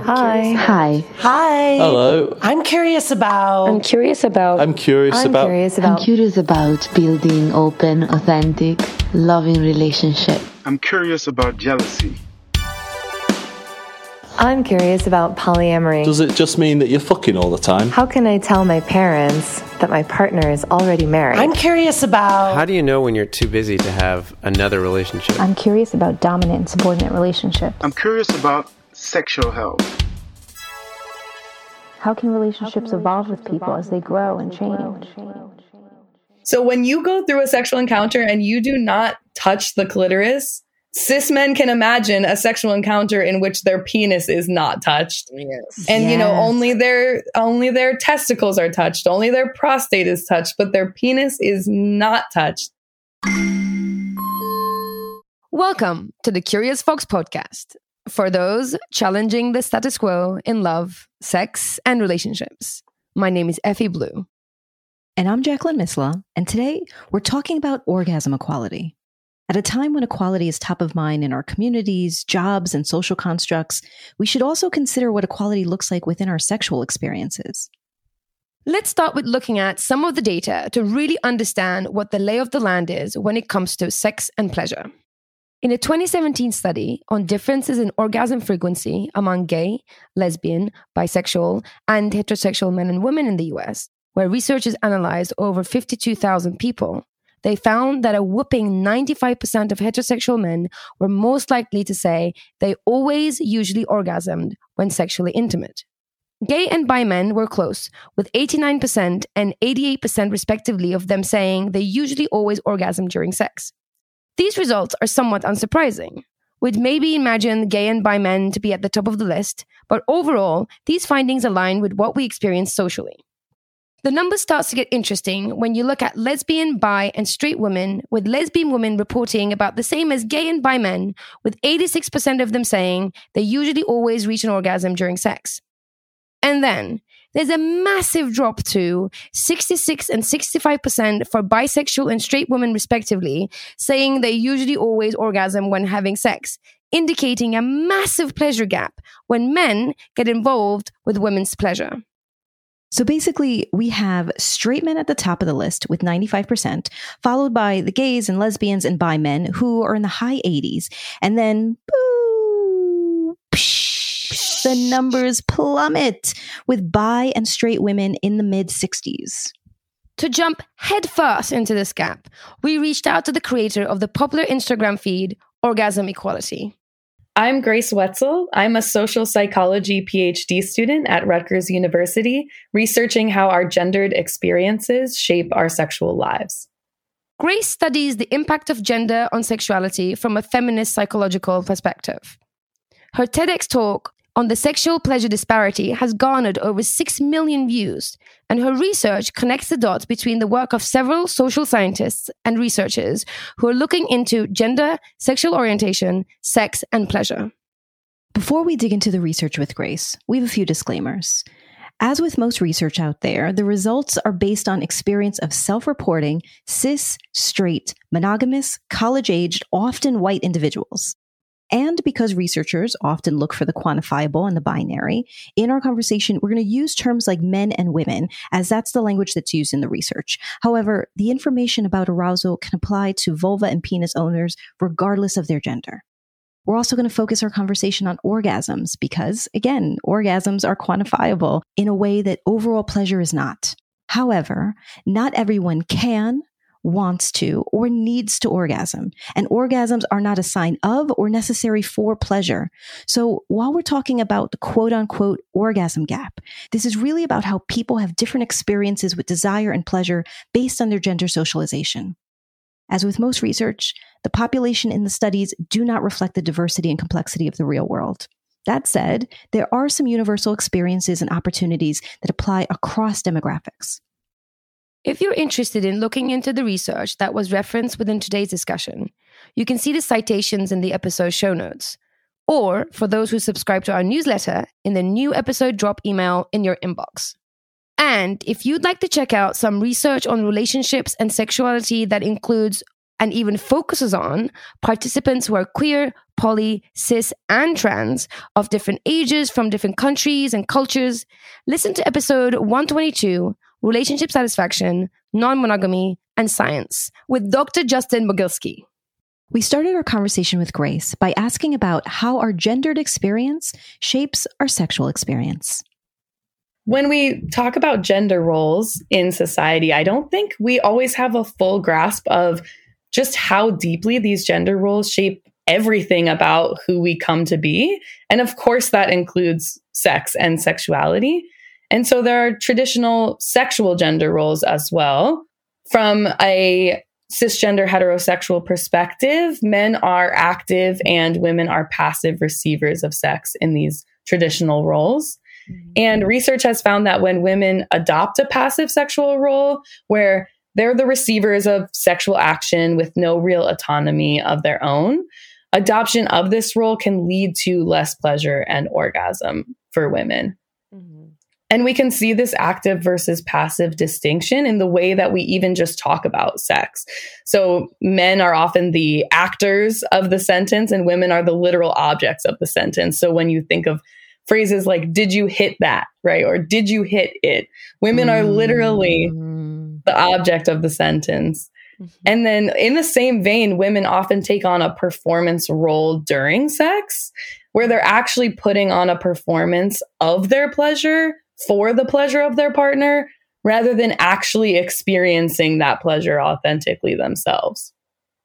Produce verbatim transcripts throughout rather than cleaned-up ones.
Hi. Hi. Hi. Hello. I'm curious about... I'm curious about... I'm curious I'm about... Curious about... I'm curious about building open, authentic, loving relationship. I'm curious about jealousy. I'm curious about polyamory. Does it just mean that you're fucking all the time? How can I tell my parents that my partner is already married? I'm curious about... How do you know when you're too busy to have another relationship? I'm curious about dominant and subordinate relationships. I'm curious about sexual health. How can relationships evolve with people as they grow and change? So when you go through a sexual encounter and you do not touch the clitoris, cis men can imagine a sexual encounter in which their penis is not touched. Yes. And, yes. you know, only their only their testicles are touched, only their prostate is touched, but their penis is not touched. Welcome to the Curious Fox podcast, for those challenging the status quo in love, sex, and relationships. My name is Effie Blue. And I'm Jacqueline Misla, and today we're talking about orgasm equality. At a time when equality is top of mind in our communities, jobs, and social constructs, we should also consider what equality looks like within our sexual experiences. Let's start with looking at some of the data to really understand what the lay of the land is when it comes to sex and pleasure. In a twenty seventeen study on differences in orgasm frequency among gay, lesbian, bisexual, and heterosexual men and women in the U S, where researchers analyzed over fifty-two thousand people, they found that a whopping ninety-five percent of heterosexual men were most likely to say they always usually orgasmed when sexually intimate. Gay and bi men were close, with eighty-nine percent and eighty-eight percent respectively of them saying they usually always orgasm during sex. These results are somewhat unsurprising. We'd maybe imagine gay and bi men to be at the top of the list, but overall, these findings align with what we experience socially. The number starts to get interesting when you look at lesbian, bi, and straight women, with lesbian women reporting about the same as gay and bi men, with eighty-six percent of them saying they usually always reach an orgasm during sex. And then, there's a massive drop to sixty-six and sixty-five percent for bisexual and straight women respectively, saying they usually always orgasm when having sex, indicating a massive pleasure gap when men get involved with women's pleasure. So basically, we have straight men at the top of the list with ninety-five percent, followed by the gays and lesbians and bi men who are in the high eighties. And then, boo, psh, the numbers plummet with bi and straight women in the mid sixties. To jump headfirst into this gap, we reached out to the creator of the popular Instagram feed, Orgasm Equality. I'm Grace Wetzel. I'm a social psychology PhD student at Rutgers University, researching how our gendered experiences shape our sexual lives. Grace studies the impact of gender on sexuality from a feminist psychological perspective. Her TEDx talk on the sexual pleasure disparity has garnered over six million views, and her research connects the dots between the work of several social scientists and researchers who are looking into gender, sexual orientation, sex, and pleasure. Before we dig into the research with Grace, we have a few disclaimers. As with most research out there, the results are based on experience of self-reporting, cis, straight, monogamous, college-aged, often white individuals. And because researchers often look for the quantifiable and the binary, in our conversation, we're going to use terms like men and women, as that's the language that's used in the research. However, the information about arousal can apply to vulva and penis owners regardless of their gender. We're also going to focus our conversation on orgasms because, again, orgasms are quantifiable in a way that overall pleasure is not. However, not everyone can, wants to, or needs to orgasm. And orgasms are not a sign of or necessary for pleasure. So while we're talking about the quote unquote orgasm gap, this is really about how people have different experiences with desire and pleasure based on their gender socialization. As with most research, the population in the studies do not reflect the diversity and complexity of the real world. That said, there are some universal experiences and opportunities that apply across demographics. If you're interested in looking into the research that was referenced within today's discussion, you can see the citations in the episode show notes. Or, for those who subscribe to our newsletter, in the new episode drop email in your inbox. And if you'd like to check out some research on relationships and sexuality that includes and even focuses on participants who are queer, poly, cis, and trans of different ages from different countries and cultures. Listen to episode one twenty-two, Relationship Satisfaction, Non-Monogamy, and Science with Doctor Justin Mogilski. We started our conversation with Grace by asking about how our gendered experience shapes our sexual experience. When we talk about gender roles in society, I don't think we always have a full grasp of just how deeply these gender roles shape everything about who we come to be. And of course, that includes sex and sexuality. And so there are traditional sexual gender roles as well. From a cisgender heterosexual perspective, men are active and women are passive receivers of sex in these traditional roles. And research has found that when women adopt a passive sexual role, where they're the receivers of sexual action with no real autonomy of their own, adoption of this role can lead to less pleasure and orgasm for women. Mm-hmm. And we can see this active versus passive distinction in the way that we even just talk about sex. So men are often the actors of the sentence and women are the literal objects of the sentence. So when you think of phrases like, did you hit that, right? Or did you hit it? Women are literally the object of the sentence. Mm-hmm. And then in the same vein, women often take on a performance role during sex, where they're actually putting on a performance of their pleasure for the pleasure of their partner, rather than actually experiencing that pleasure authentically themselves.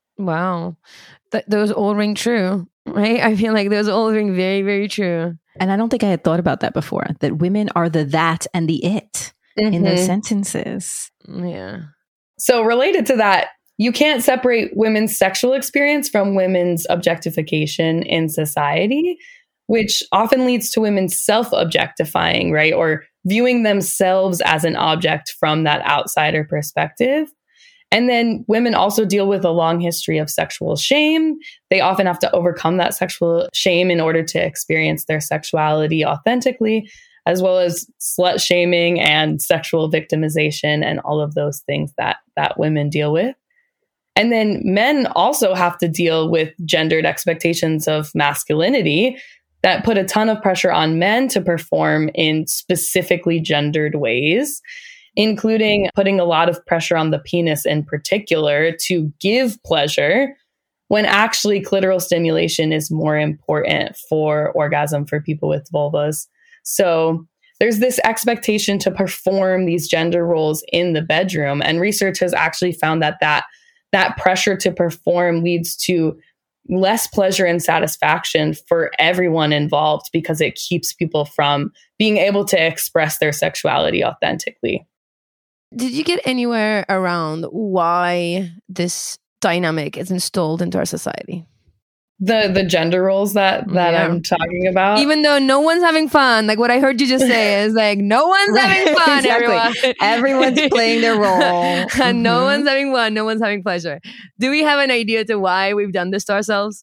Wow. Th- those all ring true, right? I feel like those all ring very, very true. And I don't think I had thought about that before, that women are the that and the it mm-hmm. in those sentences. Yeah. So related to that, you can't separate women's sexual experience from women's objectification in society, which often leads to women self-objectifying, right? Or viewing themselves as an object from that outsider perspective. And then women also deal with a long history of sexual shame. They often have to overcome that sexual shame in order to experience their sexuality authentically, as well as slut shaming and sexual victimization and all of those things that, that women deal with. And then men also have to deal with gendered expectations of masculinity that put a ton of pressure on men to perform in specifically gendered ways, including putting a lot of pressure on the penis in particular to give pleasure, when actually clitoral stimulation is more important for orgasm for people with vulvas. So there's this expectation to perform these gender roles in the bedroom. And research has actually found that that, that pressure to perform leads to less pleasure and satisfaction for everyone involved, because it keeps people from being able to express their sexuality authentically. Did you get anywhere around why this dynamic is installed into our society? The the gender roles that, that yeah. I'm talking about? Even though no one's having fun. Like what I heard you just say is like, no one's right, having fun, exactly. everyone. Everyone's playing their role. And mm-hmm. no one's having fun. No one's having pleasure. Do we have an idea to why we've done this to ourselves?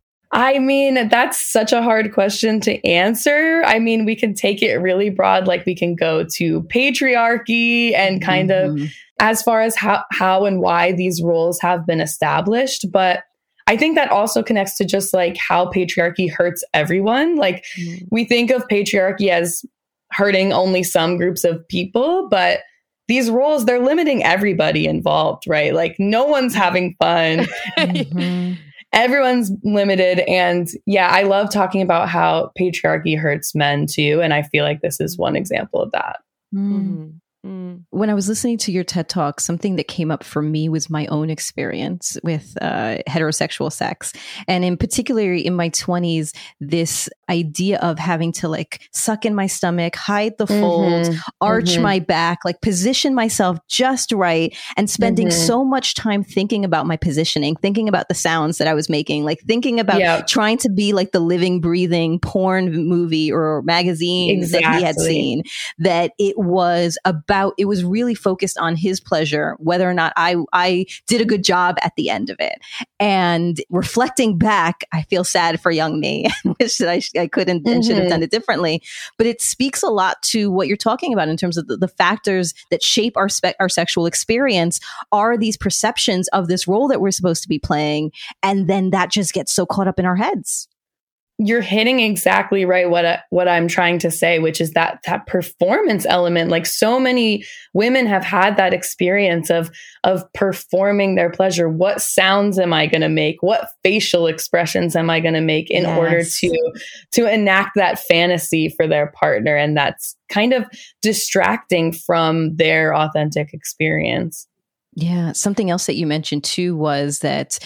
I mean, that's such a hard question to answer. I mean, we can take it really broad, like we can go to patriarchy and kind mm-hmm. of as far as how, how and why these roles have been established. But I think that also connects to just like how patriarchy hurts everyone. Like mm-hmm. we think of patriarchy as hurting only some groups of people, but these roles, they're limiting everybody involved, right? Like no one's having fun. mm-hmm. Everyone's limited. And yeah, I love talking about how patriarchy hurts men too. And I feel like this is one example of that. Mm-hmm. Mm. When I was listening to your TED Talk, something that came up for me was my own experience with uh, heterosexual sex. And in particular, in my twenties, this idea of having to like suck in my stomach, hide the folds, mm-hmm. arch mm-hmm. my back, like position myself just right, and spending mm-hmm. so much time thinking about my positioning, thinking about the sounds that I was making, like thinking about yep. trying to be like the living, breathing porn movie or magazine exactly. that he had seen, that it was about About, it was really focused on his pleasure, whether or not I, I did a good job at the end of it. And reflecting back, I feel sad for young me and wish that I I couldn't and should have done it differently. But it speaks a lot to what you're talking about in terms of the, the factors that shape our spe- our sexual experience are these perceptions of this role that we're supposed to be playing. And then that just gets so caught up in our heads. You're hitting exactly right what I, what I'm trying to say, which is that that performance element. Like so many women have had that experience of of performing their pleasure. What sounds am I going to make? What facial expressions am I going to make in yes. order to to enact that fantasy for their partner? And that's kind of distracting from their authentic experience. Yeah, something else that you mentioned too was that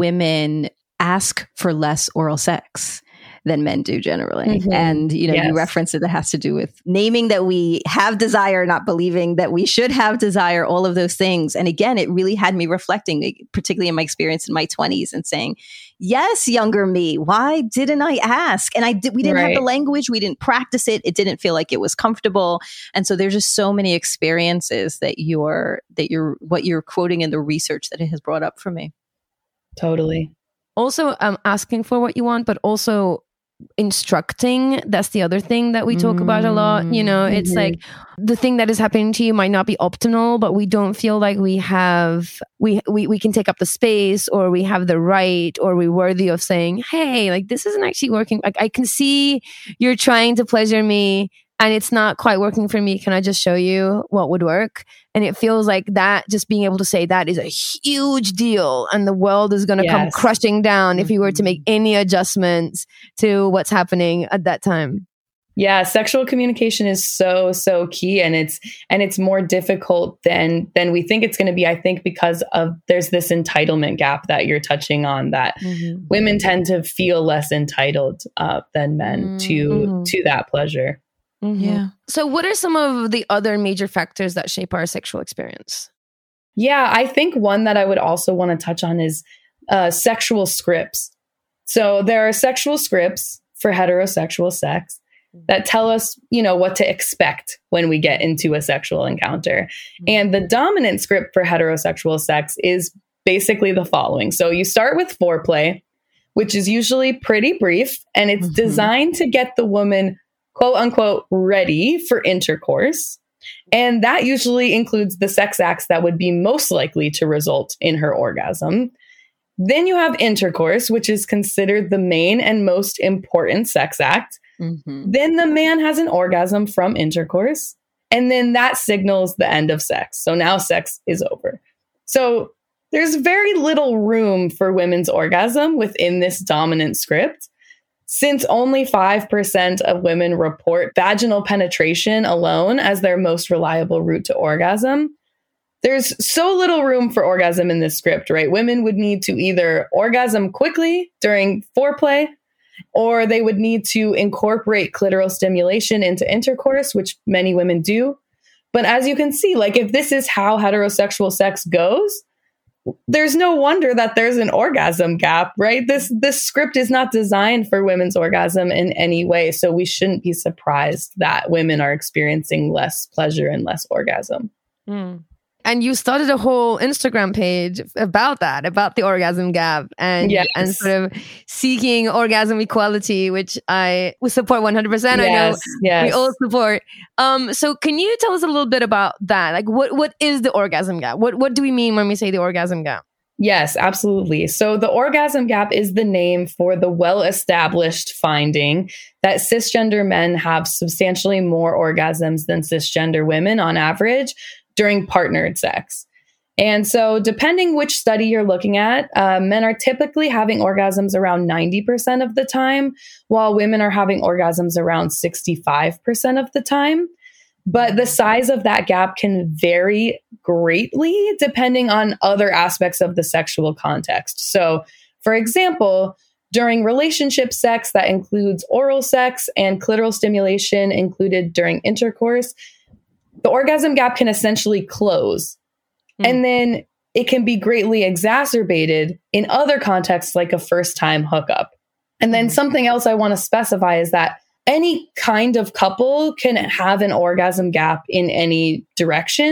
women ask for less oral sex than men do generally. Mm-hmm. And, you know, yes. you referenced it, that has to do with naming that we have desire, not believing that we should have desire, all of those things. And again, it really had me reflecting, particularly in my experience in my twenties and saying, yes, younger me, why didn't I ask? And I did, we didn't right. have the language. We didn't practice it. It didn't feel like it was comfortable. And so there's just so many experiences that you're, that you're, what you're quoting in the research that it has brought up for me. Totally. Also, um, asking for what you want, but also instructing. That's the other thing that we talk mm-hmm. about a lot. You know, it's mm-hmm. like the thing that is happening to you might not be optimal, but we don't feel like we have, we, we, we can take up the space, or we have the right, or we're worthy of saying, hey, like this isn't actually working. Like I can see you're trying to pleasure me and it's not quite working for me. Can I just show you what would work? And it feels like that, just being able to say that is a huge deal. And the world is going to yes. come crushing down if you were to make any adjustments to what's happening at that time. Yeah, sexual communication is so, so key. And it's, and it's more difficult than, than we think it's going to be, I think, because of, there's this entitlement gap that you're touching on, that mm-hmm. women tend to feel less entitled uh, than men mm-hmm. to, to that pleasure. Mm-hmm. Yeah. So what are some of the other major factors that shape our sexual experience? Yeah, I think one that I would also want to touch on is uh, sexual scripts. So there are sexual scripts for heterosexual sex that tell us, you know, what to expect when we get into a sexual encounter. Mm-hmm. And the dominant script for heterosexual sex is basically the following. So you start with foreplay, which is usually pretty brief, and it's mm-hmm. designed to get the woman quote unquote ready for intercourse. And that usually includes the sex acts that would be most likely to result in her orgasm. Then you have intercourse, which is considered the main and most important sex act. Mm-hmm. Then the man has an orgasm from intercourse. And then that signals the end of sex. So now sex is over. So there's very little room for women's orgasm within this dominant script. Since only five percent of women report vaginal penetration alone as their most reliable route to orgasm, there's so little room for orgasm in this script, right? Women would need to either orgasm quickly during foreplay, or they would need to incorporate clitoral stimulation into intercourse, which many women do. But as you can see, like if this is how heterosexual sex goes, there's no wonder that there's an orgasm gap, right? This this script is not designed for women's orgasm in any way. So we shouldn't be surprised that women are experiencing less pleasure and less orgasm. Mm. And you started a whole Instagram page about that, about the orgasm gap and, yes. and sort of seeking orgasm equality, which I support one hundred percent. Yes, I know yes. we all support. Um, so can you tell us a little bit about that? Like what, what is the orgasm gap? What, what do we mean when we say the orgasm gap? Yes, absolutely. So the orgasm gap is the name for the well-established finding that cisgender men have substantially more orgasms than cisgender women on average during partnered sex. And so depending which study you're looking at, uh, men are typically having orgasms around ninety percent of the time, while women are having orgasms around sixty-five percent of the time. But the size of that gap can vary greatly depending on other aspects of the sexual context. So, for example, during relationship sex that includes oral sex and clitoral stimulation included during intercourse, the orgasm gap can essentially close. Mm. And then it can be greatly exacerbated in other contexts, like a first-time hookup. And then mm. something else I want to specify is that any kind of couple can have an orgasm gap in any direction,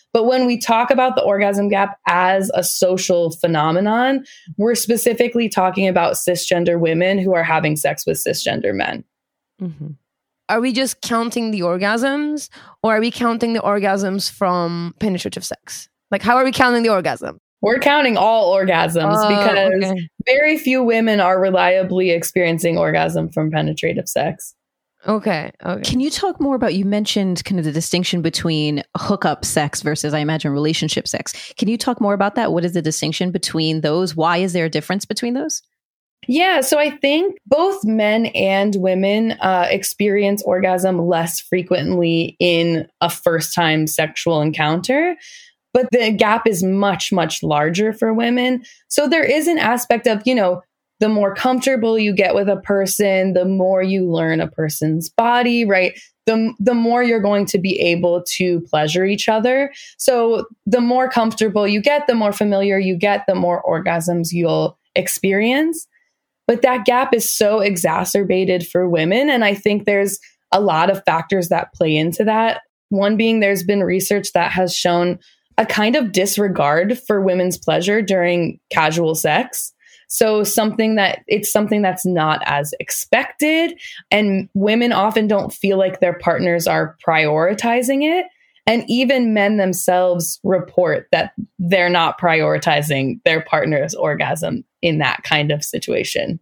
But when we talk about the orgasm gap as a social phenomenon, we're specifically talking about cisgender women who are having sex with cisgender men. Mm-hmm. Are we just counting the orgasms, or are we counting the orgasms from penetrative sex? Like, how are we counting the orgasm? We're counting all orgasms Oh, because okay. very few women are reliably experiencing orgasm from penetrative sex. Okay. Okay. Can you talk more about, you mentioned kind of the distinction between hookup sex versus, I imagine, relationship sex. Can you talk more about that? What is the distinction between those? Why is there a difference between those? Yeah, so I think both men and women uh, experience orgasm less frequently in a first-time sexual encounter, but the gap is much, much larger for women. So there is an aspect of, you know, the more comfortable you get with a person, the more you learn a person's body, right? The, the more you're going to be able to pleasure each other. So the more comfortable you get, the more familiar you get, the more orgasms you'll experience. But that gap is so exacerbated for women. And I think there's a lot of factors that play into that. One being, there's been research that has shown a kind of disregard for women's pleasure during casual sex. So something that it's something that's not as expected. And women often don't feel like their partners are prioritizing it. And even men themselves report that they're not prioritizing their partner's orgasm in that kind of situation.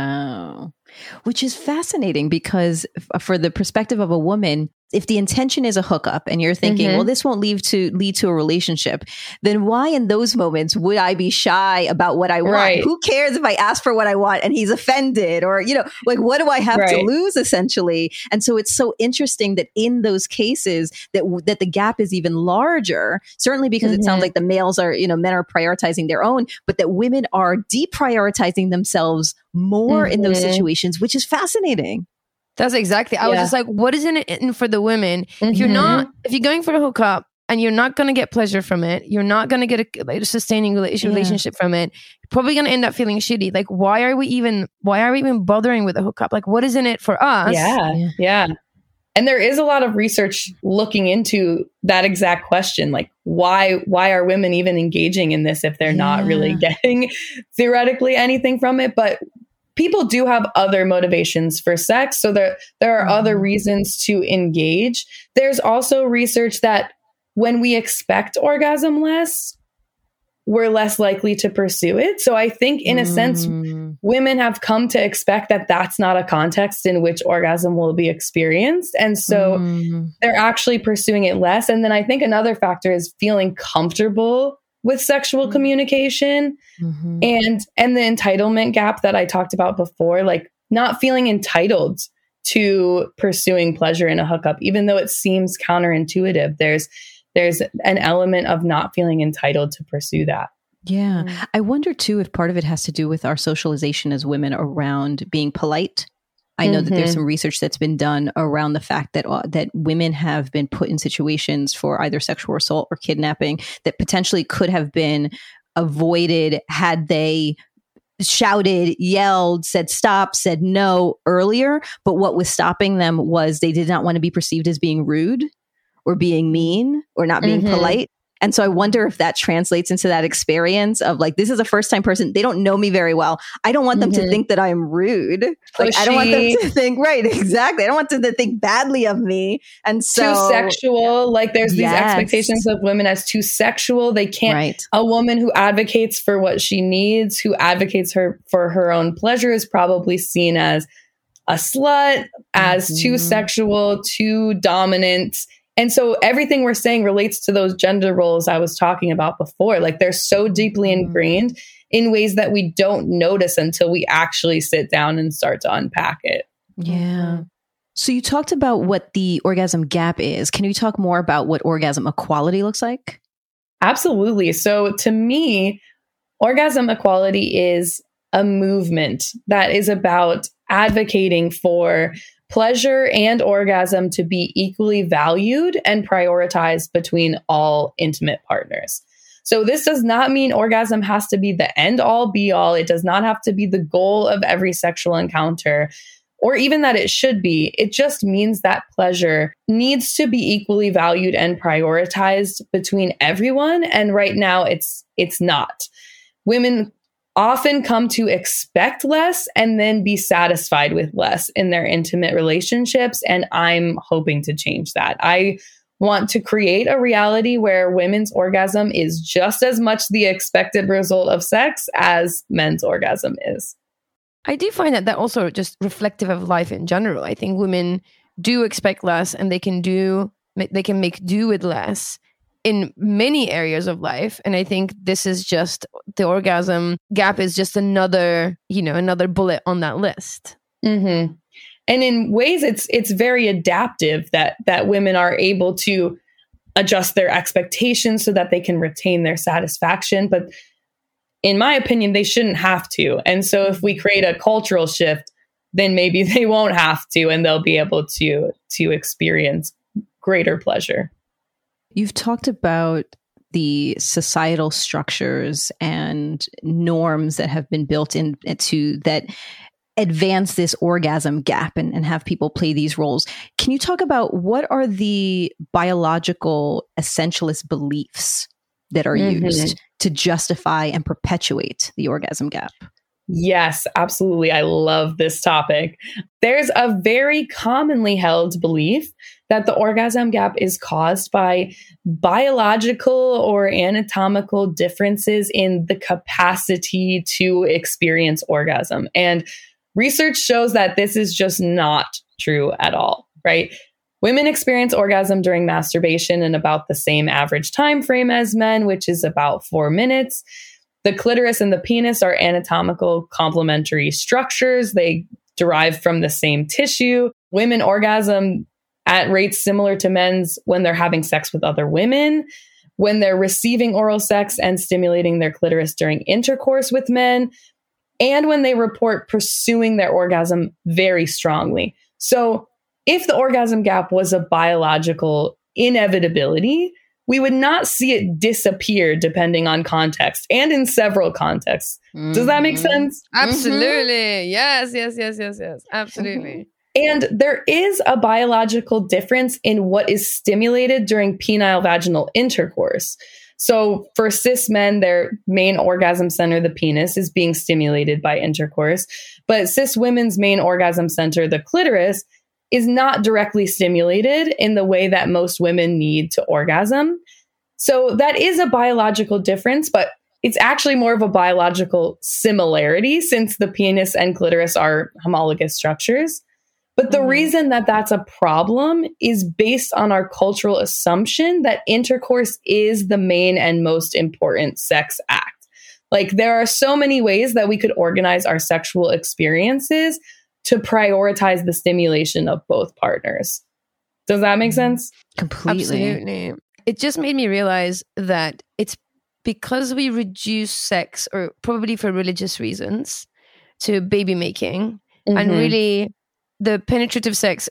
Wow. Which is fascinating because f- for the perspective of a woman, if the intention is a hookup and you're thinking, Mm-hmm. well, this won't lead to lead to a relationship, then why in those moments would I be shy about what I want? Right. Who cares if I ask for what I want and he's offended? Or, you know, like, what do I have Right. to lose essentially? And so it's so interesting that in those cases that that the gap is even larger, certainly because it sounds Mhm. like the males are, you know, men are prioritizing their own, but that women are deprioritizing themselves more in those Mhm. situations, which is fascinating. That's exactly. I was Yeah. just like, what is in it in for the women? If you're not, if you're going for a hookup and you're not going to get pleasure from it, you're not going to get a, like, a sustaining rela- Yeah. relationship from it. You're probably going to end up feeling shitty. Like, why are we even? Why are we even bothering with a hookup? Like, what is in it for us? Yeah, Yeah. yeah. And there is a lot of research looking into that exact question. Like, why why are women even engaging in this if they're not really Yeah. getting theoretically anything from it? But people do have other motivations for sex. So there, there are other reasons to engage. There's also research that when we expect orgasm less, we're less likely to pursue it. So I think in a sense, Mm. women have come to expect that that's not a context in which orgasm will be experienced. And so Mm. they're actually pursuing it less. And then I think another factor is feeling comfortable with sexual communication Mhm. and and the entitlement gap that I talked about before, like not feeling entitled to pursuing pleasure in a hookup, even though it seems counterintuitive. There's there's an element of not feeling entitled to pursue that. Yeah. I wonder too if part of it has to do with our socialization as women around being polite. I know that there's Mhm. some research that's been done around the fact that uh, that women have been put in situations for either sexual assault or kidnapping that potentially could have been avoided had they shouted, yelled, said stop, said no earlier. But what was stopping them was they did not want to be perceived as being rude or being mean or not being Mhm. polite. And so I wonder if that translates into that experience of like, this is a first time person. They don't know me very well. I don't want them to Mhm. think that I'm rude. Like, I don't want them Pushy. to think, right, exactly. I don't want them to think badly of me. And so, Too sexual. Like there's these Yes. expectations of women as too sexual. They can't, right. a woman who advocates for what she needs, who advocates her for her own pleasure is probably seen as a slut, as too Mhm. sexual, too dominant. And so everything we're saying relates to those gender roles I was talking about before. Like they're so deeply Mhm. ingrained in ways that we don't notice until we actually sit down and start to unpack it. Yeah. So you talked about what the orgasm gap is. Can you talk more about what orgasm equality looks like? Absolutely. So to me, orgasm equality is a movement that is about advocating for pleasure and orgasm to be equally valued and prioritized between all intimate partners. So this does not mean orgasm has to be the end all be all. It does not have to be the goal of every sexual encounter. or even that it should be. It just means that pleasure needs to be equally valued and prioritized between everyone. And right now it's it's not. Women often come to expect less and then be satisfied with less in their intimate relationships. And I'm hoping to change that. I want to create a reality where women's orgasm is just as much the expected result of sex as men's orgasm is. I do find that that also just reflective of life in general. I think women do expect less and they can do, they can make do with less in many areas of life. And I think this is just, the orgasm gap is just another, you know, another bullet on that list. Mm-hmm. And in ways, it's it's very adaptive that that women are able to adjust their expectations so that they can retain their satisfaction. But in my opinion, they shouldn't have to. And so if we create a cultural shift, then maybe they won't have to, and they'll be able to to experience greater pleasure. You've talked about the societal structures and norms that have been built in, into that advance this orgasm gap and, and have people play these roles. Can you talk about what are the biological essentialist beliefs that are mm-hmm. used to justify and perpetuate the orgasm gap? Yes, absolutely. I love this topic. There's a very commonly held belief that the orgasm gap is caused by biological or anatomical differences in the capacity to experience orgasm. And research shows that this is just not true at all, right? Women experience orgasm during masturbation in about the same average time frame as men, which is about four minutes. The clitoris and the penis are anatomical complementary structures. They derive from the same tissue. Women orgasm at rates similar to men's when they're having sex with other women, when they're receiving oral sex and stimulating their clitoris during intercourse with men, and when they report pursuing their orgasm very strongly. So if the orgasm gap was a biological inevitability, we would not see it disappear depending on context and in several contexts. Mm-hmm. Does that make sense? Absolutely. Mm-hmm. Yes, yes, yes, yes, yes. Absolutely. And there is a biological difference in what is stimulated during penile vaginal intercourse. So for cis men, their main orgasm center, the penis, is being stimulated by intercourse. But cis women's main orgasm center, the clitoris, is not directly stimulated in the way that most women need to orgasm. So that is a biological difference, but it's actually more of a biological similarity since the penis and clitoris are homologous structures. But the mm-hmm. reason that that's a problem is based on our cultural assumption that intercourse is the main and most important sex act. Like, there are so many ways that we could organize our sexual experiences to prioritize the stimulation of both partners. Does that make sense? Completely. Absolutely. It just made me realize that it's because we reduce sex, or probably for religious reasons, to baby making, mm-hmm. and really the penetrative sex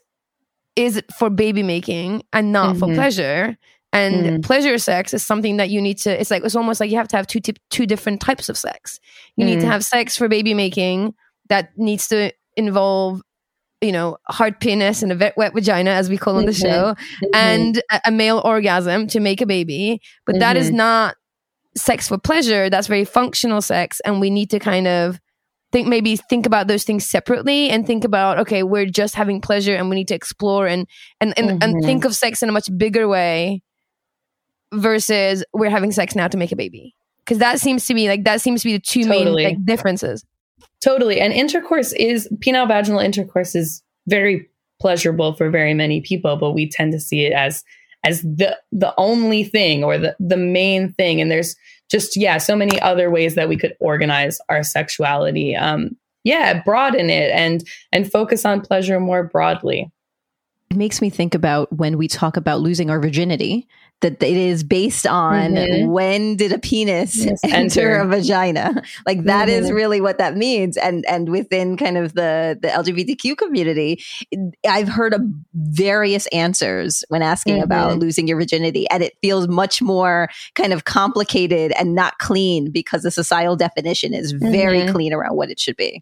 is for baby making and not mm-hmm. for pleasure. And mm-hmm. pleasure sex is something that you need to, it's like, it's almost like you have to have two, t- two different types of sex. You mm-hmm. need to have sex for baby making that needs to involve, you know, hard penis and a wet, wet vagina, as we call on the mm-hmm. show, mm-hmm. and a, a male orgasm to make a baby. But mm-hmm. that is not sex for pleasure. That's very functional sex. And we need to kind of think, maybe think about those things separately and think about, okay, we're just having pleasure and we need to explore and, and, and, mm-hmm. and think of sex in a much bigger way versus we're having sex now to make a baby. Because that seems to me like, that seems to be the two totally. main like, differences. Totally. And intercourse is, penile vaginal intercourse is very pleasurable for very many people, but we tend to see it as as the the only thing or the, the main thing. And there's just, yeah, so many other ways that we could organize our sexuality. Um, yeah, broaden it and and focus on pleasure more broadly. It makes me think about when we talk about losing our virginity, that it is based on mm-hmm. when did a penis yes, enter, enter a vagina? Like that mm-hmm. is really what that means. And and within kind of the, the L G B T Q community, I've heard of various answers when asking mm-hmm. about losing your virginity. And it feels much more kind of complicated and not clean because the societal definition is very mm-hmm. clean around what it should be.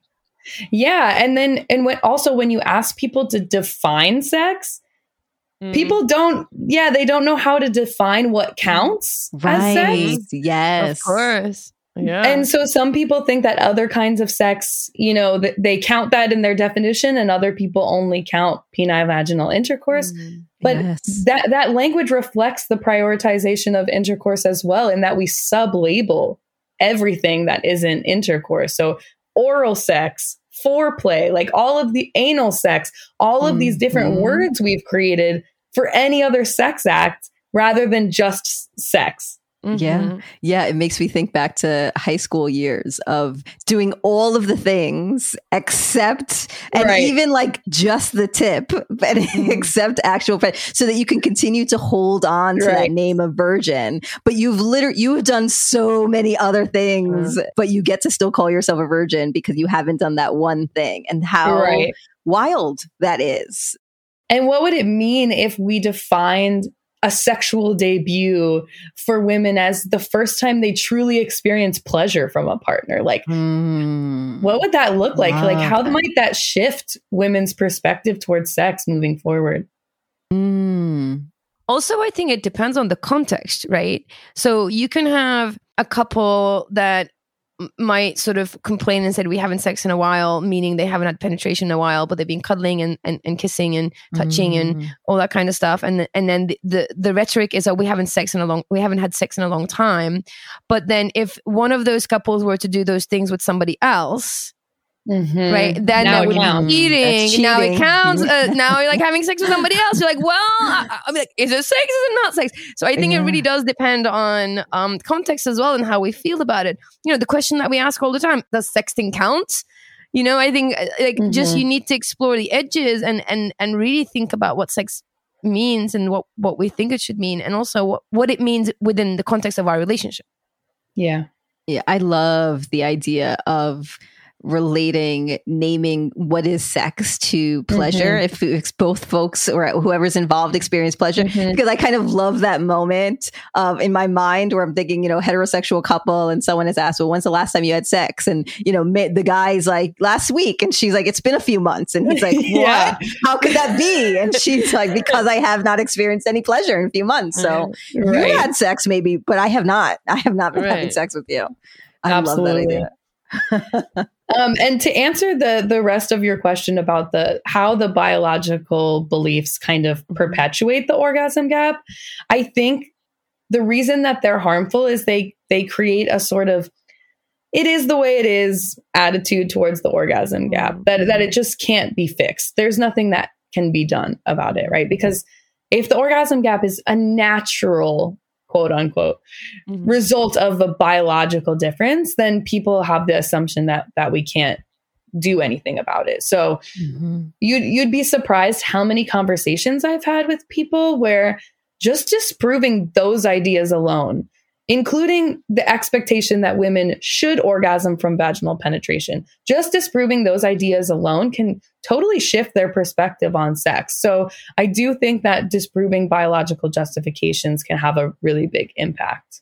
Yeah. And then, and when also when you ask people to define sex, mm. people don't, yeah, they don't know how to define what counts right. as sex. Yes. Of course. Yeah. And so some people think that other kinds of sex, you know, th- they count that in their definition, and other people only count penile-vaginal intercourse. Mm, but yes. that, that language reflects the prioritization of intercourse as well, in that we sub-label everything that isn't intercourse. So oral sex, foreplay, like all of the anal sex, all of mm, these different mm. words we've created for any other sex act rather than just sex. Mm-hmm. Yeah. Yeah. It makes me think back to high school years of doing all of the things except, and right. even like just the tip, but mm. except actual, so that you can continue to hold on to right. that name of virgin. But you've literally, you have done so many other things, mm. but you get to still call yourself a virgin because you haven't done that one thing, and how right. wild that is. And what would it mean if we defined a sexual debut for women as the first time they truly experience pleasure from a partner? Like, mm. what would that look like? Wow. Like, how might that shift women's perspective towards sex moving forward? Mm. Also, I think it depends on the context, right? So you can have a couple that might sort of complain and said, we haven't sex in a while, meaning they haven't had penetration in a while, but they've been cuddling and, and, and kissing and touching mm. and all that kind of stuff. And and then the, the, the rhetoric is, oh, we haven't sex in a long, we haven't had sex in a long time. But then if one of those couples were to do those things with somebody else, mm-hmm. right, then now that would be cheating. cheating. Now it counts. Uh, now you're like having sex with somebody else. You're like, well, I, I mean, like, is it sex? Is it not sex? So I think yeah. it really does depend on um, context as well and how we feel about it. You know, the question that we ask all the time: does sexting count? You know, I think like mm-hmm. just you need to explore the edges and and and really think about what sex means and what what we think it should mean, and also what what it means within the context of our relationship. Yeah, yeah, I love the idea of relating naming what is sex to pleasure, mm-hmm. if, if both folks or whoever's involved experience pleasure, mm-hmm. because I kind of love that moment of in my mind where I'm thinking, you know, heterosexual couple, and someone has asked, well, when's the last time you had sex? And, you know, the guy's like, last week. And she's like, it's been a few months. And he's like, what? yeah. How could that be? And she's like, because I have not experienced any pleasure in a few months. So right. you had sex maybe, but I have not. I have not been right. having sex with you. I Absolutely. love that idea. Um, and to answer the the rest of your question about the how the biological beliefs kind of perpetuate the orgasm gap, I think the reason that they're harmful is they they create a sort of it is the way it is attitude towards the orgasm gap, that that it just can't be fixed. There's nothing that can be done about it, right? Because if the orgasm gap is a natural, quote unquote, mm-hmm. result of a biological difference, then people have the assumption that that we can't do anything about it. So mm-hmm. you'd, you'd be surprised how many conversations I've had with people where just disproving those ideas alone, including the expectation that women should orgasm from vaginal penetration, just disproving those ideas alone can totally shift their perspective on sex. So I do think that disproving biological justifications can have a really big impact.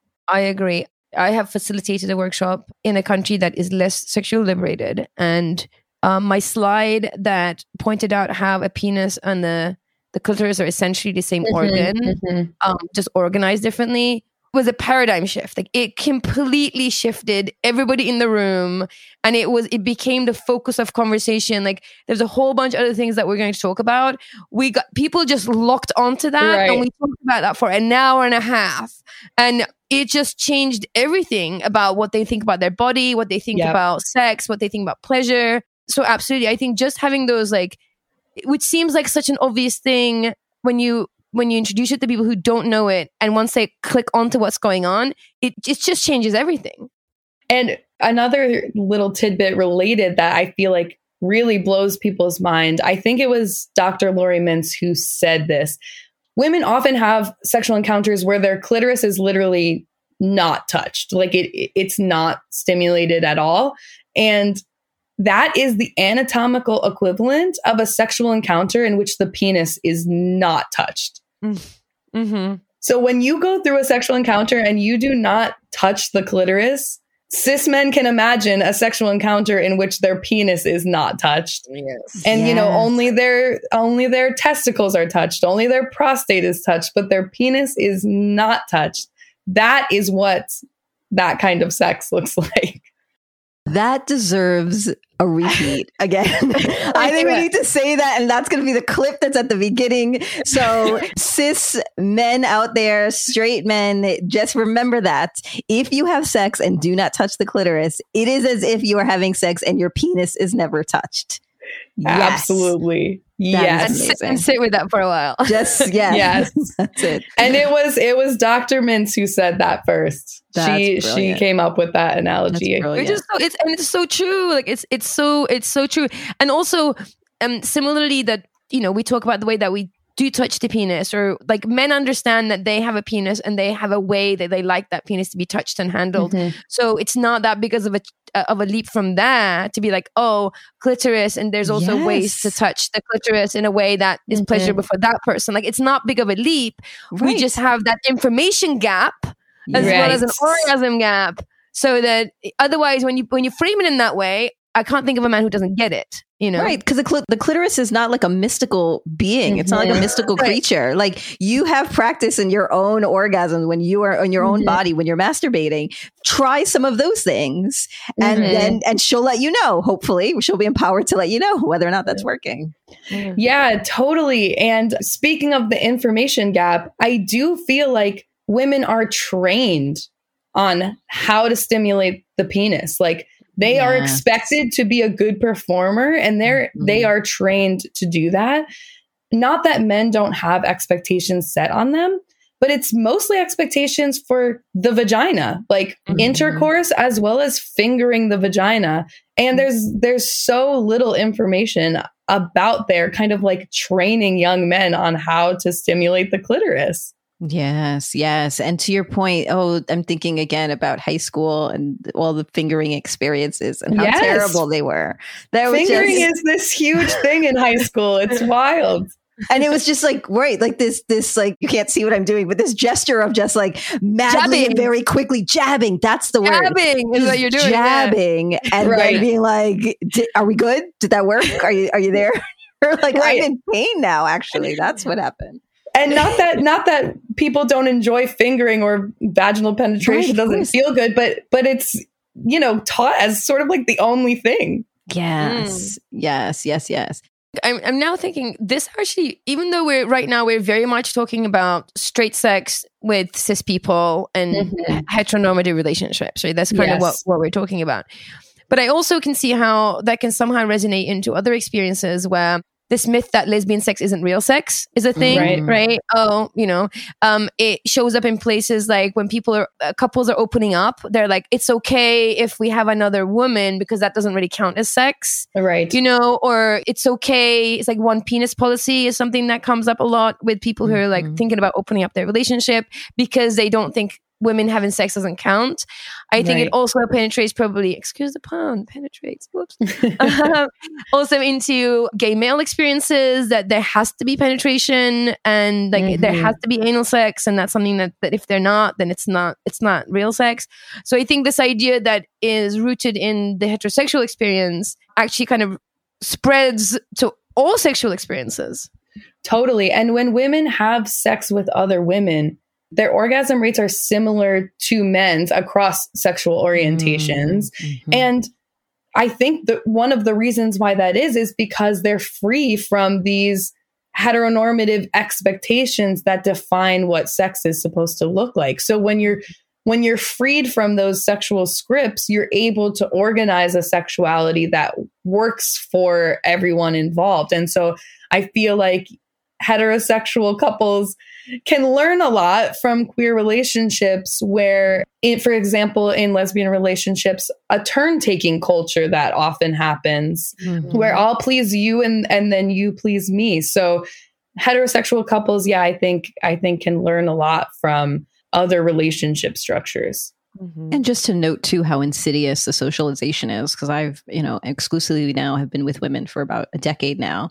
I agree. I have facilitated a workshop in a country that is less sexually liberated. And um, my slide that pointed out how a penis and the, the clitoris are essentially the same mm-hmm, organ, mm-hmm. Um, just organized differently, was a paradigm shift. Like it completely shifted everybody in the room, and it was it became the focus of conversation. Like there's a whole bunch of other things that we're going to talk about. We got people just locked onto that, right. and we talked about that for an hour and a half, and it just changed everything about what they think about their body, what they think yep. about sex, what they think about pleasure. So absolutely, I think just having those, like, which seems like such an obvious thing when you when you introduce it to people who don't know it, and once they click onto what's going on, it, it just changes everything. And another little tidbit related that I feel like really blows people's mind, I think it was Doctor Lori Mintz who said this. Women often have sexual encounters where their clitoris is literally not touched. Like it, it's not stimulated at all. And that is the anatomical equivalent of a sexual encounter in which the penis is not touched. Mm-hmm. So when you go through a sexual encounter and you do not touch the clitoris, cis men can imagine a sexual encounter in which their penis is not touched. Yes. And, yes. you know, only their only their testicles are touched, only their prostate is touched, but their penis is not touched. That is what that kind of sex looks like. That deserves a repeat again. I think we need to say that, and that's going to be the clip that's at the beginning. So cis men out there, straight men, just remember that if you have sex and do not touch the clitoris, it is as if you are having sex and your penis is never touched. Yes. Absolutely. That yes. And sit, and sit with that for a while. Just yes. Yes. That's it. And it was it was Doctor Mintz who said that first. That's she brilliant. she came up with that analogy. That's Which is so, it's and it's so true. Like it's it's so it's so true. And also, um, similarly, that you know we talk about the way that we do touch the penis, or like men understand that they have a penis and they have a way that they like that penis to be touched and handled. Mm-hmm. So it's not that big of a uh, of a leap from that to be like, oh, clitoris, and there's also yes. ways to touch the clitoris in a way that is mm-hmm. pleasurable for that person. Like it's not big of a leap. Right. We just have that information gap as right. well as an orgasm gap. So that otherwise, when you when you frame it in that way, I can't think of a man who doesn't get it. You know? Right, because the, cl- the clitoris is not like a mystical being. Mm-hmm. It's not like a mystical right. creature. Like you have practice in your own orgasm when you are in your own mm-hmm. body, when you're masturbating. Try some of those things, and mm-hmm. then and she'll let you know. Hopefully, she'll be empowered to let you know whether or not that's working. Mm-hmm. Yeah, totally. And speaking of the information gap, I do feel like women are trained on how to stimulate the penis. Like they yeah. are expected to be a good performer, and they're mm-hmm. they are trained to do that. Not that men don't have expectations set on them, but it's mostly expectations for the vagina, like mm-hmm. intercourse as well as fingering the vagina. And there's there's so little information about their kind of like training young men on how to stimulate the clitoris. Yes, yes. And to your point, oh, I'm thinking again about high school and all the fingering experiences and how yes. terrible they were. That fingering just... is this huge thing in high school. It's wild. And it was just like, right, like this, this, like, you can't see what I'm doing, but this gesture of just like madly jabbing. and very quickly jabbing. That's the word. Jabbing is what you're doing. Jabbing. Yeah. And right. then being like, are we good? Did that work? Are you, are you there? Or like, right. I'm in pain now, actually. That's what happened. And not that not that people don't enjoy fingering or vaginal penetration right, doesn't feel good, but but it's, you know, taught as sort of like the only thing. Yes, mm. yes, yes, yes. I'm, I'm now thinking this actually, even though we're right now, we're very much talking about straight sex with cis people and mm-hmm. heteronormative relationships, right? That's kind yes. of what, what we're talking about. But I also can see how that can somehow resonate into other experiences where this myth that lesbian sex isn't real sex is a thing, right? right? Oh, you know, um, it shows up in places like when people are, uh, couples are opening up, they're like, it's okay if we have another woman because that doesn't really count as sex. Right. You know, or it's okay. It's like one penis policy is something that comes up a lot with people who are like mm-hmm. thinking about opening up their relationship because they don't think women having sex doesn't count. I think right. it also penetrates probably, excuse the pun, penetrates, whoops. um, also into gay male experiences that there has to be penetration and like mm-hmm. there has to be anal sex, and that's something that, that if they're not, then it's not it's not real sex. So I think this idea that is rooted in the heterosexual experience actually kind of spreads to all sexual experiences. Totally. And when women have sex with other women, their orgasm rates are similar to men's across sexual orientations. Mm-hmm. And I think that one of the reasons why that is, is because they're free from these heteronormative expectations that define what sex is supposed to look like. So when you're when you're freed from those sexual scripts, you're able to organize a sexuality that works for everyone involved. And so I feel like heterosexual couples can learn a lot from queer relationships where, it, for example, in lesbian relationships, a turn-taking culture that often happens mm-hmm. where I'll please you and, and then you please me. So heterosexual couples, yeah, I think I think can learn a lot from other relationship structures. Mm-hmm. And just to note too how insidious the socialization is, because I've, you know, exclusively now have been with women for about a decade now.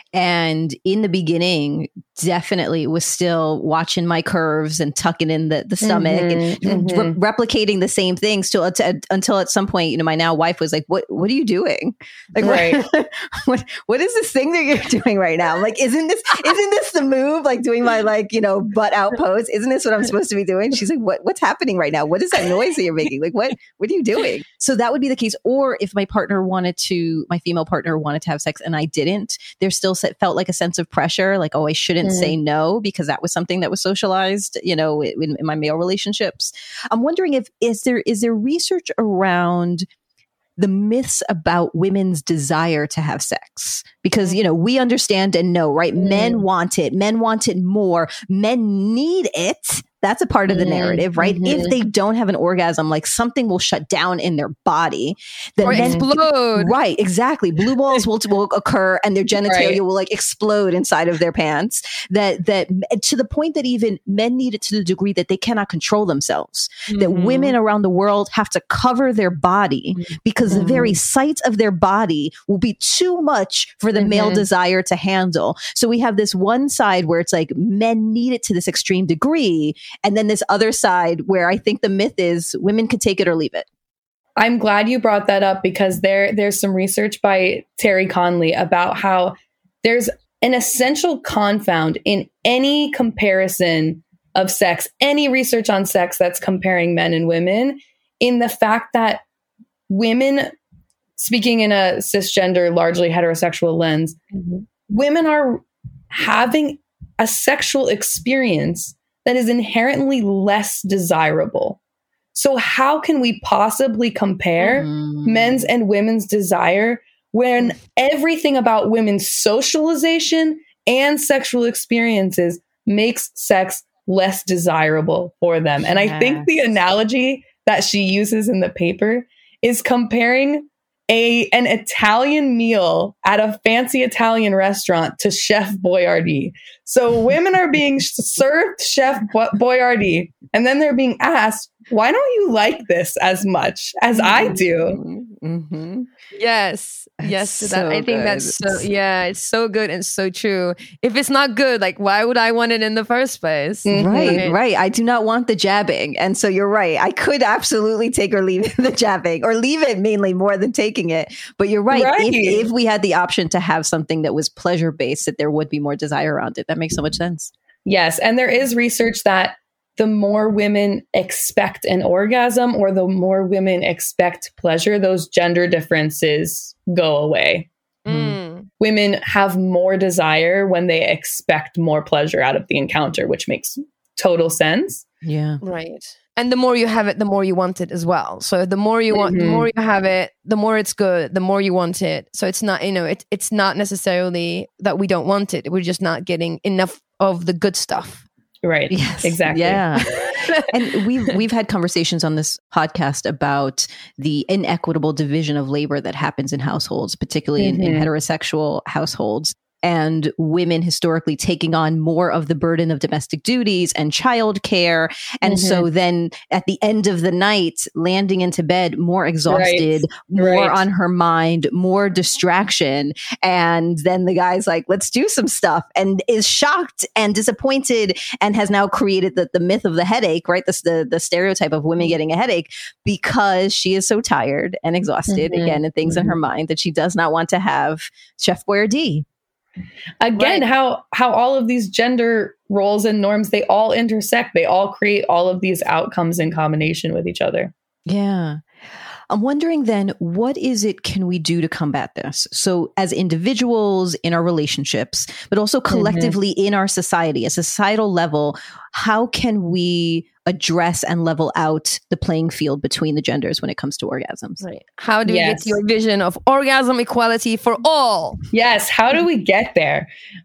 And in the beginning, definitely was still watching my curves and tucking in the, the stomach mm-hmm, and mm-hmm. Re- replicating the same things till, t- until at some point, you know, my now wife was like, what, what are you doing? Like, right. what, what, what is this thing that you're doing right now? I'm like, isn't this, isn't this the move? Like doing my, like, you know, butt out pose. Isn't this what I'm supposed to be doing? She's like, what, what's happening right now? What is that noise that you're making? Like, what, what are you doing? So that would be the case. Or if my partner wanted to, my female partner wanted to have sex and I didn't, there's still felt like a sense of pressure, like, oh, I shouldn't mm. say no because that was something that was socialized, you know, in, in my male relationships. I'm wondering if is there is there research around the myths about women's desire to have sex? Because, you know, we understand and know, right? Mm. Men want it. Men want it more. Men need it. That's a part of the narrative, right? Mm-hmm. If they don't have an orgasm, like something will shut down in their body. Then or men, explode. Right, exactly. Blue balls will, will occur and their genitalia right. will like explode inside of their pants. That that to the point that even men need it to the degree that they cannot control themselves. Mm-hmm. That women around the world have to cover their body because mm-hmm. the very sight of their body will be too much for the mm-hmm. male desire to handle. So we have this one side where it's like men need it to this extreme degree. And then this other side where I think the myth is women could take it or leave it. I'm glad you brought that up because there there's some research by Terry Conley about how there's an essential confound in any comparison of sex, any research on sex that's comparing men and women, in the fact that women, speaking in a cisgender, largely heterosexual lens, mm-hmm. women are having a sexual experience that is inherently less desirable. So how can we possibly compare mm. men's and women's desire when everything about women's socialization and sexual experiences makes sex less desirable for them? And yes. I think the analogy that she uses in the paper is comparing a an Italian meal at a fancy Italian restaurant to Chef Boyardee. So women are being served Chef Boyardee, and then they're being asked, why don't you like this as much as I do? Mm-hmm. Yes. That's yes to that. So I think good. that's so, yeah, it's so good and so true. If it's not good, like, why would I want it in the first place? Mm-hmm. Right, right. I do not want the jabbing. And so you're right. I could absolutely take or leave the jabbing, or leave it mainly more than taking it. But you're right. right. If, if we had the option to have something that was pleasure based, that there would be more desire around it. That makes so much sense. Yes. And there is research that the more women expect an orgasm or the more women expect pleasure, those gender differences go away. Mm. Women have more desire when they expect more pleasure out of the encounter, which makes total sense. Yeah. Right. And the more you have it, the more you want it as well. So the more you want, mm-hmm. the more you have it, the more it's good, the more you want it. So it's not, you know, it, it's not necessarily that we don't want it. We're just not getting enough of the good stuff. Right. Yes. Exactly. Yeah. And we've we've had conversations on this podcast about the inequitable division of labor that happens in households, particularly mm-hmm. in, in heterosexual households. And women historically taking on more of the burden of domestic duties and childcare. And mm-hmm. so then at the end of the night, landing into bed more exhausted, right. more right. on her mind, more distraction. And then the guy's like, let's do some stuff, and is shocked and disappointed, and has now created the, the myth of the headache, right? This, the, the stereotype of women getting a headache because she is so tired and exhausted mm-hmm. again, and things mm-hmm. in her mind that she does not want to have Chef Boyardee. Again, right. how how all of these gender roles and norms, they all intersect. They all create all of these outcomes in combination with each other. Yeah. I'm wondering then, what is it can we do to combat this? So as individuals in our relationships, but also collectively mm-hmm. in our society, a societal level, how can we address and level out the playing field between the genders when it comes to orgasms? Right. How do we yes. get to your vision of orgasm equality for all? Yes. How do we get there?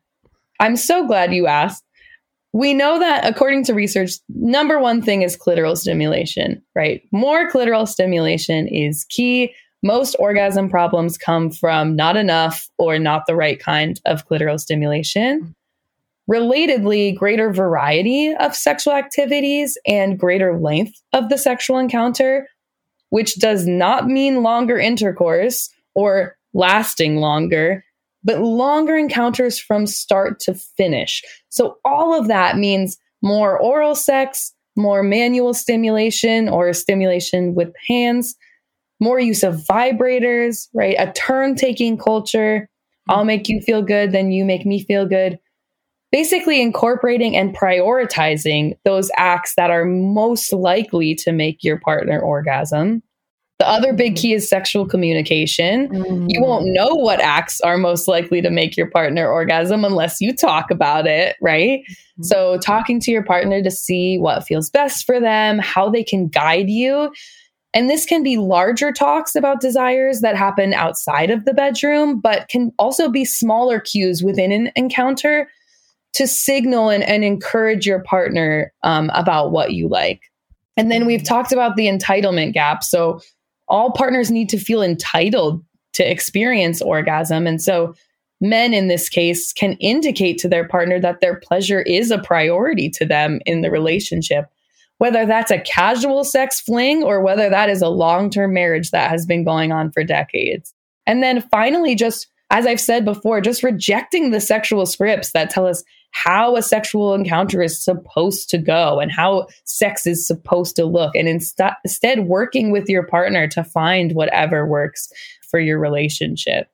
I'm so glad you asked. We know that according to research, number one thing is clitoral stimulation, right? More clitoral stimulation is key. Most orgasm problems come from not enough or not the right kind of clitoral stimulation. relatedly, greater variety of sexual activities and greater length of the sexual encounter, which does not mean longer intercourse or lasting longer, but longer encounters from start to finish. So all of that means more oral sex, more manual stimulation or stimulation with hands, more use of vibrators, right? A turn-taking culture. I'll make you feel good, then you make me feel good. Basically incorporating and prioritizing those acts that are most likely to make your partner orgasm. The other big key is sexual communication. Mm-hmm. You won't know what acts are most likely to make your partner orgasm unless you talk about it, right? Mm-hmm. So talking to your partner to see what feels best for them, how they can guide you. And this can be larger talks about desires that happen outside of the bedroom, but can also be smaller cues within an encounter to signal and, and encourage your partner um, about what you like. And then we've talked about the entitlement gap. So all partners need to feel entitled to experience orgasm. And so men in this case can indicate to their partner that their pleasure is a priority to them in the relationship, whether that's a casual sex fling or whether that is a long-term marriage that has been going on for decades. And then finally, just as I've said before, just rejecting the sexual scripts that tell us how a sexual encounter is supposed to go and how sex is supposed to look, and insta- instead working with your partner to find whatever works for your relationship.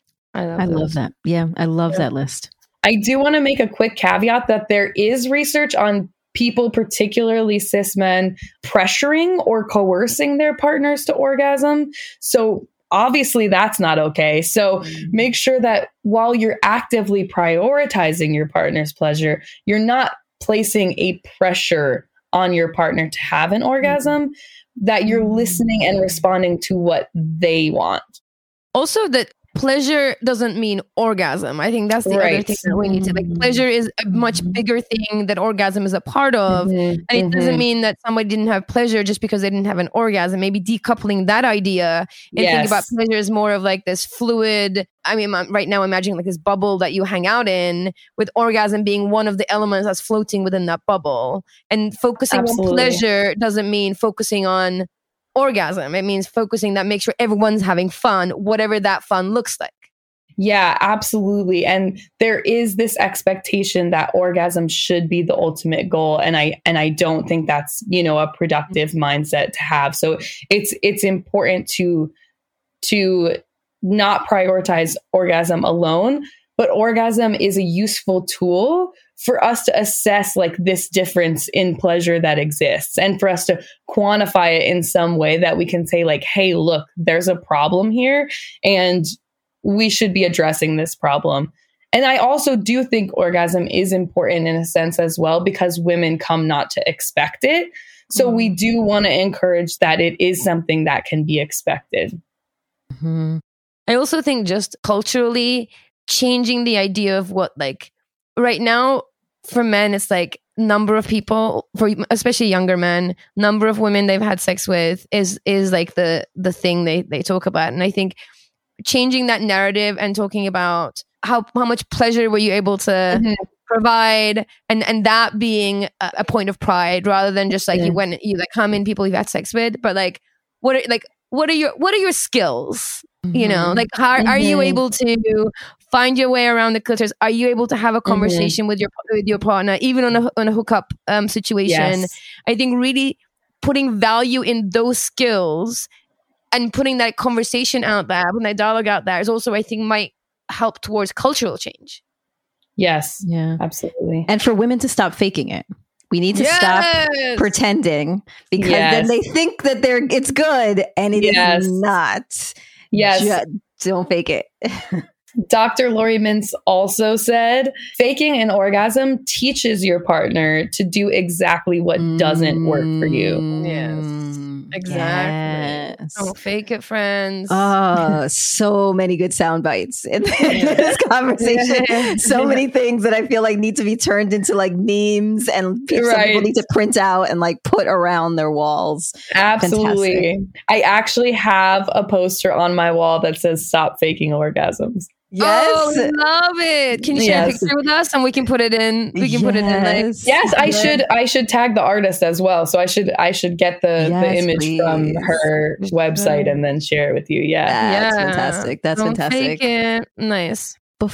I love, I love that. Yeah, I love yeah. that list. I do want to make a quick caveat that there is research on people, particularly cis men, pressuring or coercing their partners to orgasm. So obviously that's not okay. So make sure that while you're actively prioritizing your partner's pleasure, you're not placing a pressure on your partner to have an orgasm, that you're listening and responding to what they want. Also, that pleasure doesn't mean orgasm. I think that's the right. other thing that we need to like. Pleasure is a much bigger thing that orgasm is a part of. Mm-hmm. And it mm-hmm. doesn't mean that somebody didn't have pleasure just because they didn't have an orgasm. Maybe decoupling that idea and yes. think about pleasure as more of like this fluid. I mean, I'm right now imagining like this bubble that you hang out in, with orgasm being one of the elements that's floating within that bubble. And focusing Absolutely. on pleasure doesn't mean focusing on orgasm. It means focusing that makes sure everyone's having fun, whatever that fun looks like. Yeah, absolutely. And there is this expectation that orgasm should be the ultimate goal. And I and I don't think that's, you know, a productive mindset to have. So it's it's important to to not prioritize orgasm alone, but orgasm is a useful tool for us to assess like this difference in pleasure that exists, and for us to quantify it in some way that we can say like, hey, look, there's a problem here and we should be addressing this problem. And I also do think orgasm is important in a sense as well, because women come not to expect it. So mm-hmm. we do want to encourage that it is something that can be expected. Mm-hmm. I also think just culturally changing the idea of what like right now for men, it's like number of people, for especially younger men, number of women they've had sex with is is like the the thing they they talk about. And I think changing that narrative and talking about how how much pleasure were you able to mm-hmm. provide, and and that being a, a point of pride, rather than just like yeah. you when you like how many people you've had sex with, but like what are like what are your what are your skills? Mm-hmm. You know, like how mm-hmm. are you able to find your way around the clitoris? Are you able to have a conversation mm-hmm. with your with your partner, even on a on a hookup um, situation? Yes. I think really putting value in those skills and putting that conversation out there, putting that dialogue out there, is also, I think, might help towards cultural change. Yes, yeah, absolutely. And for women to stop faking it. We need to yes! stop pretending, because yes. then they think that they're it's good and it yes. is not. Yes. Just don't fake it. Doctor Lori Mintz also said, faking an orgasm teaches your partner to do exactly what mm, doesn't work for you. Yes, exactly. Yes. Don't fake it, friends. Oh, so many good sound bites in this conversation. So many things that I feel like need to be turned into like memes, and people, right. some people need to print out and like put around their walls. Absolutely. Fantastic. I actually have a poster on my wall that says "Stop faking orgasms." Yes. Oh, love it. Can you share Yes. a picture with us and we can put it in? We can put it in. Like, Yes. Yes, I should. I should tag the artist as well. So I should. I should get the, Yes, the image from please. her website and then share it with you. Yeah. That's Yeah. fantastic. That's Don't fantastic. fake it. Nice.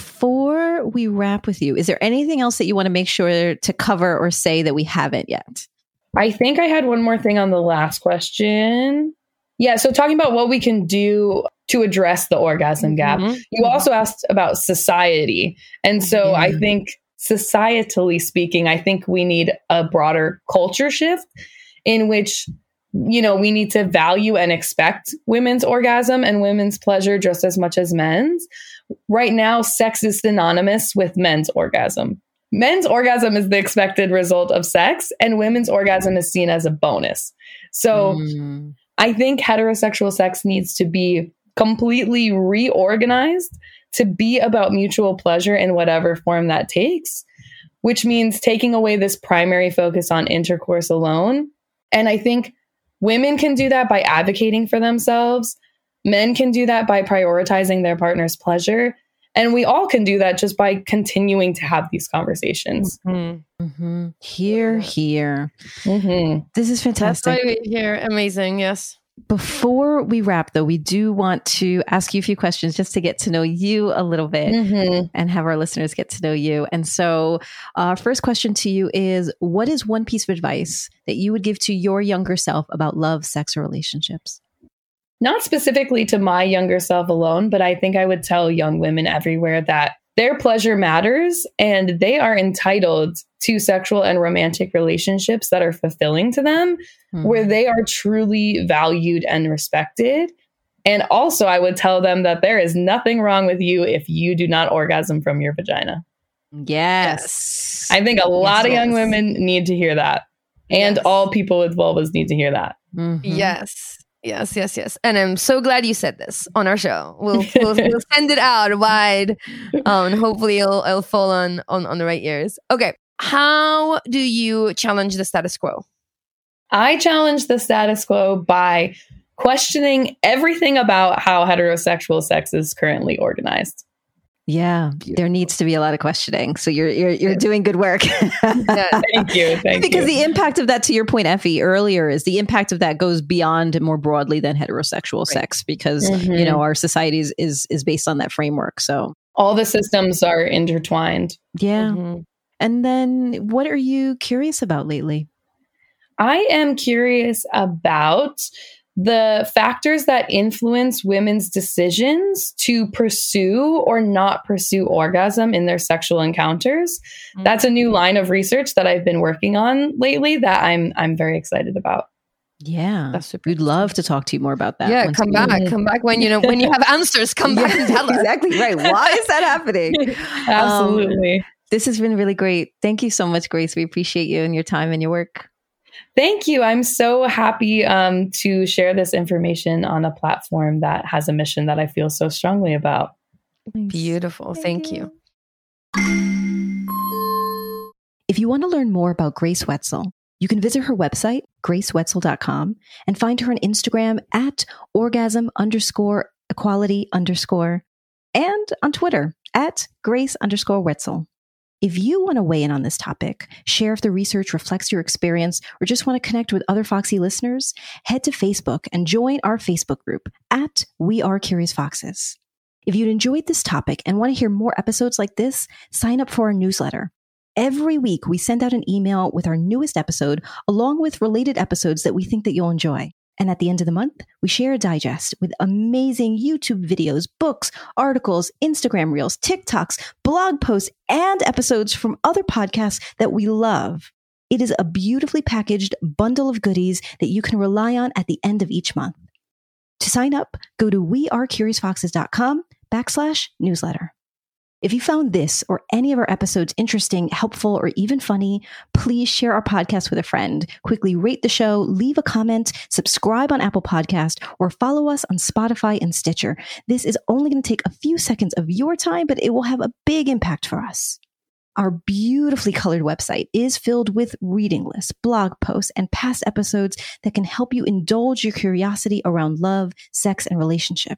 Before we wrap with you, is there anything else that you want to make sure to cover or say that we haven't yet? I think I had one more thing on the last question. Yeah. So talking about what we can do to address the orgasm gap. Mhm. You also asked about society. And so Yeah. I think societally speaking, I think we need a broader culture shift in which, you know, we need to value and expect women's orgasm and women's pleasure just as much as men's. Right now, sex is synonymous with men's orgasm. Men's orgasm is the expected result of sex, and women's orgasm is seen as a bonus. So Mm. I think heterosexual sex needs to be completely reorganized to be about mutual pleasure in whatever form that takes, which means taking away this primary focus on intercourse alone. And I think women can do that by advocating for themselves. Men can do that by prioritizing their partner's pleasure. And we all can do that just by continuing to have these conversations. Mm-hmm. Mm-hmm. Here, here. Mm-hmm. This is That's fantastic. why we're here. Amazing. Yes. Before we wrap, though, we do want to ask you a few questions just to get to know you a little bit Mm-hmm. and have our listeners get to know you. And so, our first question to you is, what is one piece of advice that you would give to your younger self about love, sex, or relationships? Not specifically to my younger self alone, but I think I would tell young women everywhere that their pleasure matters and they are entitled to sexual and romantic relationships that are fulfilling to them, Mm. where they are truly valued and respected. And also, I would tell them that there is nothing wrong with you if you do not orgasm from your vagina. Yes. I think a lot Yes, of young yes. women need to hear that. And Yes. all people with vulvas need to hear that. Mhm. Yes. Yes, yes, yes. And I'm so glad you said this on our show. We'll we'll, we'll send it out wide. Um, and hopefully it'll, it'll fall on, on, on the right ears. Okay. How do you challenge the status quo? I challenge the status quo by questioning everything about how heterosexual sex is currently organized. Yeah, there needs to be a lot of questioning. So you're you're you're doing good work. Yeah. Thank you. Thank because you. the impact of that, to your point, Effie, earlier, is the impact of that goes beyond more broadly than heterosexual sex, because Mhm. you know our society is, is is based on that framework. So All the systems are intertwined. yeah. Mhm. And then, what are you curious about lately? I am curious about the factors that influence women's decisions to pursue or not pursue orgasm in their sexual encounters. Mm. That's a new line of research that I've been working on lately that I'm I'm very excited about. Yeah, That's super we'd love to talk to you more about that. Yeah, once come we- back. Come back when you know when you have answers. Come back and tell us. Exactly right. Why is that happening? Absolutely. Um, this has been really great. Thank you so much, Grace. We appreciate you and your time and your work. Thank you. I'm so happy um, to share this information on a platform that has a mission that I feel so strongly about. Beautiful. Thank you. If you want to learn more about Grace Wetzel, you can visit her website, grace wetzel dot com, and find her on Instagram at orgasm underscore equality underscore, and on Twitter at grace underscore Wetzel. If you want to weigh in on this topic, share if the research reflects your experience, or just want to connect with other Foxy listeners, head to Facebook and join our Facebook group at We Are Curious Foxes. If you'd enjoyed this topic and want to hear more episodes like this, sign up for our newsletter. Every week, we send out an email with our newest episode, along with related episodes that we think that you'll enjoy. And at the end of the month, we share a digest with amazing YouTube videos, books, articles, Instagram reels, TikToks, blog posts, and episodes from other podcasts that we love. It is a beautifully packaged bundle of goodies that you can rely on at the end of each month. To sign up, go to wearecuriousfoxes.com backslash newsletter. If you found this or any of our episodes interesting, helpful, or even funny, please share our podcast with a friend. Quickly rate the show, leave a comment, subscribe on Apple Podcast, or follow us on Spotify and Stitcher. This is only going to take a few seconds of your time, but it will have a big impact for us. Our beautifully colored website is filled with reading lists, blog posts, and past episodes that can help you indulge your curiosity around love, sex, and relationship.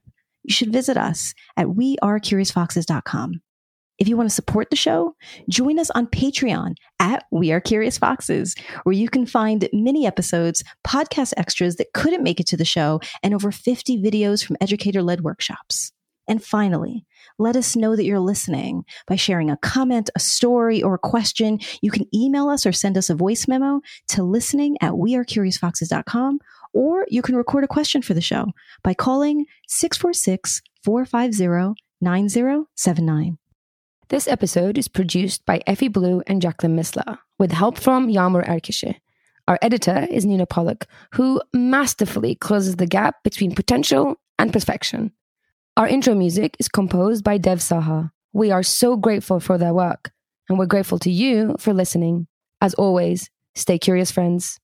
you should visit us at we are curious foxes dot com. If you want to support the show, join us on Patreon at We Are Curious Foxes, where you can find mini episodes, podcast extras that couldn't make it to the show, and over fifty videos from educator-led workshops. And finally, let us know that you're listening by sharing a comment, a story, or a question. You can email us or send us a voice memo to listening at we are curious foxes dot com, or you can record a question for the show by calling six four six, four five zero, nine zero seven nine. This episode is produced by Effie Blue and Jacqueline Misla, with help from Yağmur Erkişi. Our editor is Nina Pollock, who masterfully closes the gap between potential and perfection. Our intro music is composed by Dev Saha. We are so grateful for their work, and we're grateful to you for listening. As always, stay curious, friends.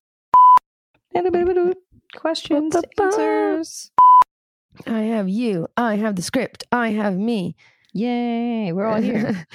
Questions, answers. I have you. I have the script. I have me. Yay, we're all here.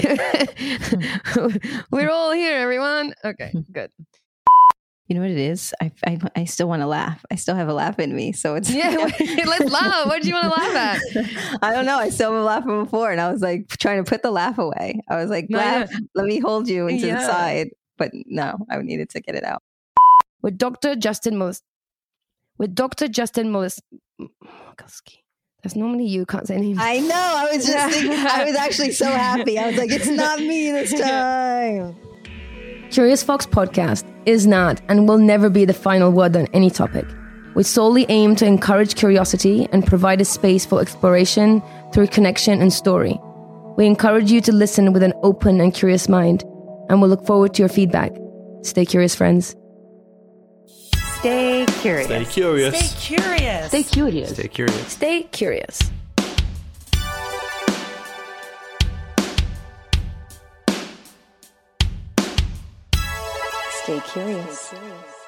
We're all here, everyone. Okay, good. You know what it is? I I, I still want to laugh. I still have a laugh in me. So it's yeah. Let's laugh. What do you want to laugh at? I don't know. I still been laughing before, and I was like trying to put the laugh away. I was like, No, laugh. yeah. Let me hold you into Yeah. the side. But no, I needed to get it out. With Doctor Justin Mullis. With Doctor Justin Mullis. Mulkowski. That's normally you. Can't say names. I know. I was just thinking, I was actually so happy. I was like, it's not me this time. Curious Fox Podcast is not and will never be the final word on any topic. We solely aim to encourage curiosity and provide a space for exploration through connection and story. We encourage you to listen with an open and curious mind, and we'll look forward to your feedback. Stay curious, friends. Stay curious. Stay curious. Stay curious. Stay curious. Stay curious. Stay curious. Stay curious.